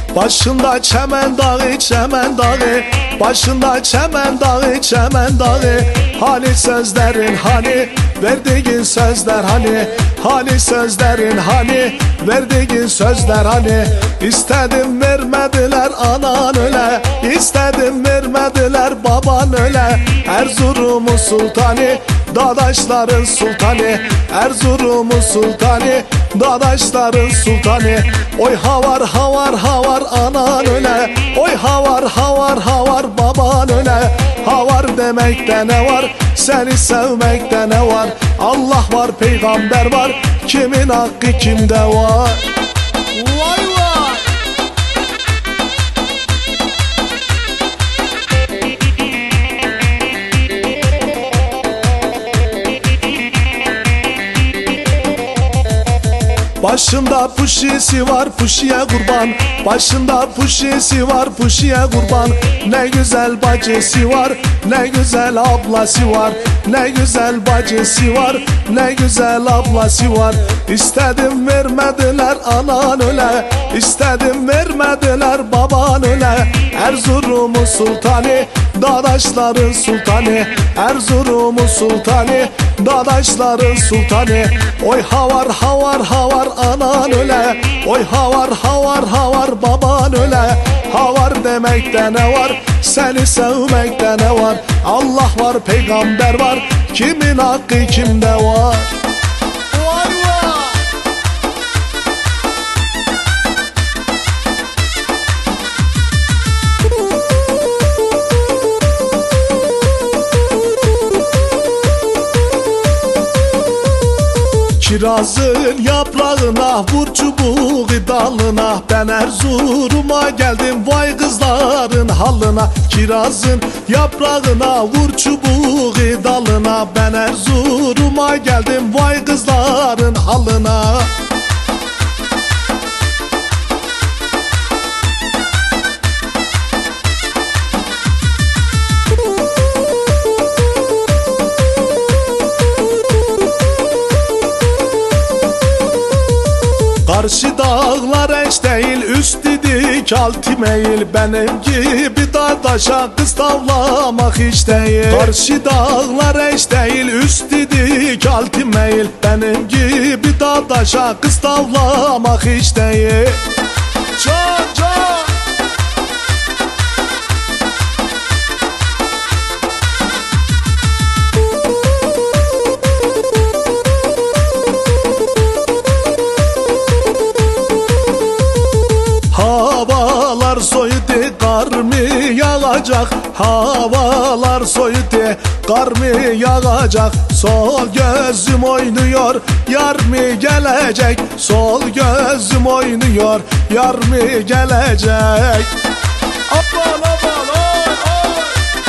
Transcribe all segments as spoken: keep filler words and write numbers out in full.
Başında çemen dağı, çemen dağı, başında çemen dağı, çemen dağı. Hani sözlerin hani, verdiğin sözler hani, hani sözlerin hani, verdiğin sözler hani. İstedim vermediler anan öyle, istedim vermediler baban öyle. Erzurum'un sultanı, dadaşların sultanı, Erzurum'un sultanı, dadaşların sultanı. Oy havar havar havar anan öyle, oy havar havar havar baban öyle. Havar demekte ne var, seni sevmekte ne var? Allah var, peygamber var, kimin hakkı kimde var? Vay vay! Başında puşisi var, puşiye kurban. Başında puşisi var, puşiye kurban. Ne güzel bacısı var, ne güzel ablası var. Ne güzel bacısı var, ne güzel ablası var. İstedim vermediler anan öyle, istedim vermediler baban öyle. Erzurum'un sultanı, dadaşların sultanı, Erzurum'un sultanı, dadaşların sultanı. Oy havar havar havar anan öyle, oy havar havar havar baban öyle. Havar demekte ne var, seni sevmekte ne var? Allah var, peygamber var, kimin hakkı kimde var? Vay vay! Kirazın yaprağına, vur çubuğu dalına. Ben Erzurum'a geldim, vay kızların halına. Kirazın yaprağına, vur çubuğu dalına. Ben Erzurum'a geldim, vay kızların halına. Karşı dağlar eş değil, üstü dik altı meyil. Benim gibi dadaşa kız tavlamak hiç değil. Karşı dağlar eş değil, üstü dik altı meyil. Benim gibi dadaşa kız tavlamak hiç değil. Can can! Havalar soydu, kar mı yağacak? Havalar soydu, kar mı yağacak? Sol gözüm oynuyor, yar mı gelecek? Sol gözüm oynuyor, yar mı gelecek? Aman aman oy oy!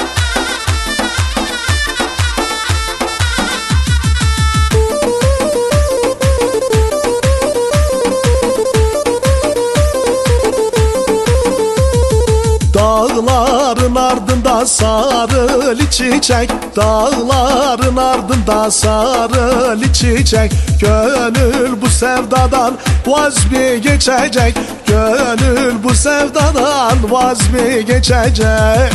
Dağların ardında sarılı çiçek, dağların ardında sarılı çiçek. Gönül bu sevdadan vaz mı geçecek? Gönül bu sevdadan vaz mı geçecek?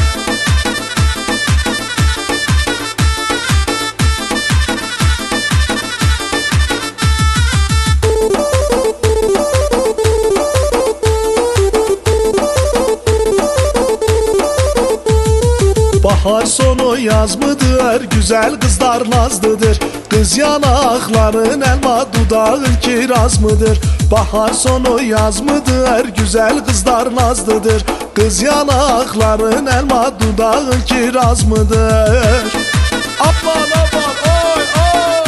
Bahar sonu yaz mıdır, güzel kızlar nazlıdır. Kız yanakların elma, dudağın kiraz mıdır? Bahar sonu yaz mıdır, güzel kızlar nazlıdır. Kız yanakların elma, dudağın kiraz mıdır? Aman aman oy oy!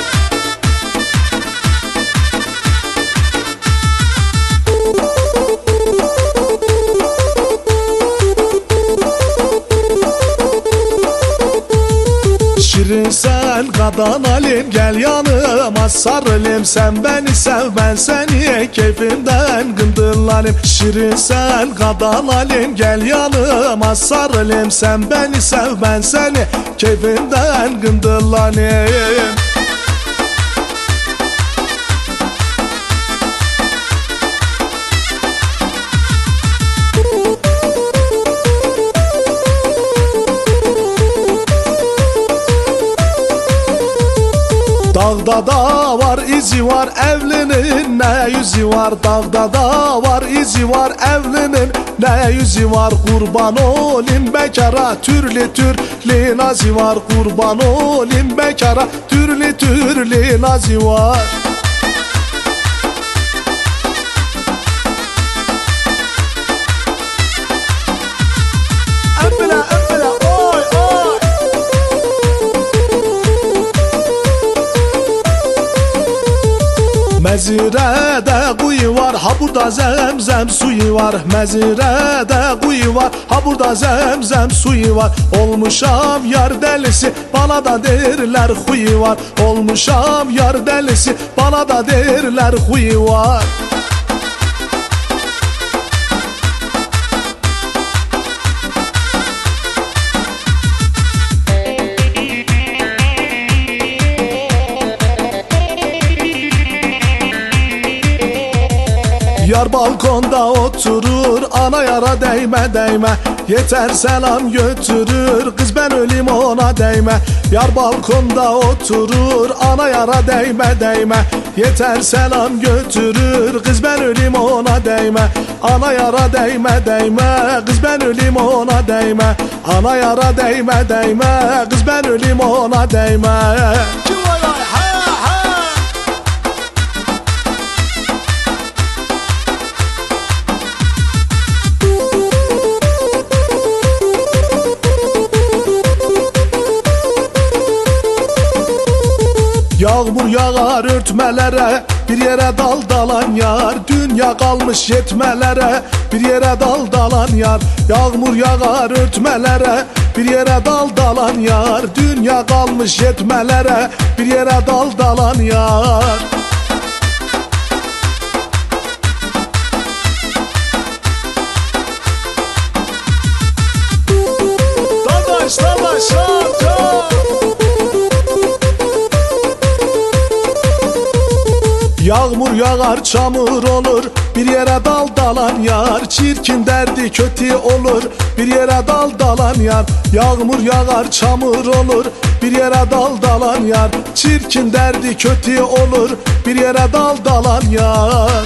Şirin sen kadan alim, gel yanıma sarılayım. Sen beni sev, ben seni keyfimden gındırlanayım. Şirin sen kadan alim, gel yanıma sarılayım. Sen beni sev, ben seni keyfimden gındırlanayım. Dağda da var izi var evlinin ne yüzü var. Dağda da var izi var evlinin ne yüzü var. Kurban olayım bekara türlü türlü nazi var. Kurban olayım bekara türlü türlü nazi var. Mezirede kuyu var, ha burada zemzem suyu var. Mezirede kuyu var, ha burada zemzem suyu var. Olmuşam yar delisi, bana da derler huyu var. Olmuşam yar delisi, bana da derler huyu var. Yar balkonda oturur, ana yara değme değme. Yeter selam götürür, kız ben ölüm ona değme. Yar balkonda oturur, ana yara değme değme. Yeter selam götürür, kız ben ölüm ona değme. Ana yara değme değme, kız ben ölüm ona değme. Ana yara değme değme, kız ben ölüm ona değme. Yağmur yağar örtmelere, bir yere dal dalan yar. Dünya kalmış yetmelere, bir yere dal dalan yar. Yağmur yağar örtmelere, bir yere dal dalan yar. Dünya kalmış yetmelere, bir yere dal dalan yar. Dadaş dadaş şarkı. Yağmur yağar çamur olur, bir yere dal dalan yar. Çirkin derdi kötü olur, bir yere dal dalan yar. Yağmur yağar çamur olur, bir yere dal dalan yar. Çirkin derdi kötü olur, bir yere dal dalan yar.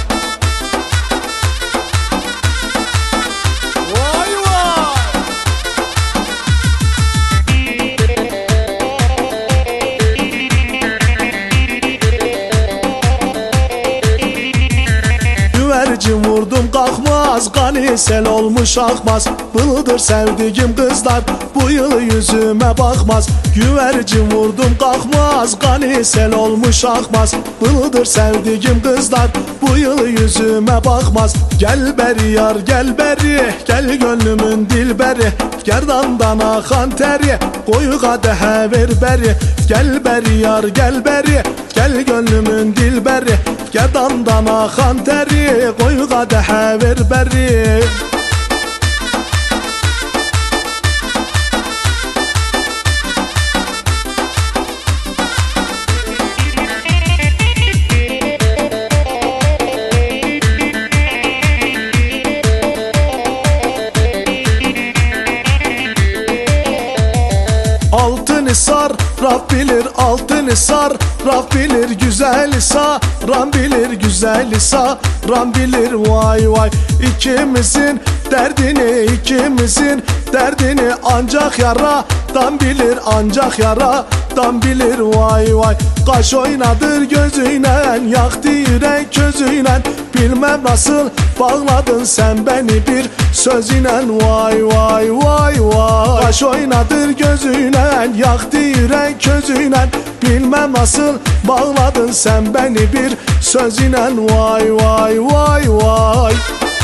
Güvercin vurdum kalkmaz, gani sel olmuş akmaz. Bıldır sevdiğim kızlar, bu yıl yüzüme bakmaz. Güvercin vurdum kalkmaz, gani sel olmuş akmaz. Bıldır sevdiğim kızlar, bu yıl yüzüme bakmaz. Gel beri yar gel beri, gel gönlümün dilberi. Gerdandan akan teri, koyu kadehe ver beri. Gel beri yar gel beri, gel gönlümün dilberi. Gerdandan akan teri, koyu kadehe ver beri. Altını sar, Rab bilir altını sar. Rab bilir güzeli saran bilir güzeli saran bilir vay vay. İkimizin derdini ikimizin derdini ancak yaradan bilir ancak yaradan bilir vay vay. Kaş oynadır gözüyle yaktı yürek közüyle. Bilmem nasıl bağladın sen beni bir sözüyle vay vay vay vay. Kaş oynadır gözüyle yaktı yürek közüyle. Bilmem nasıl bağladın sen beni bir sözüyle vay vay vay vay.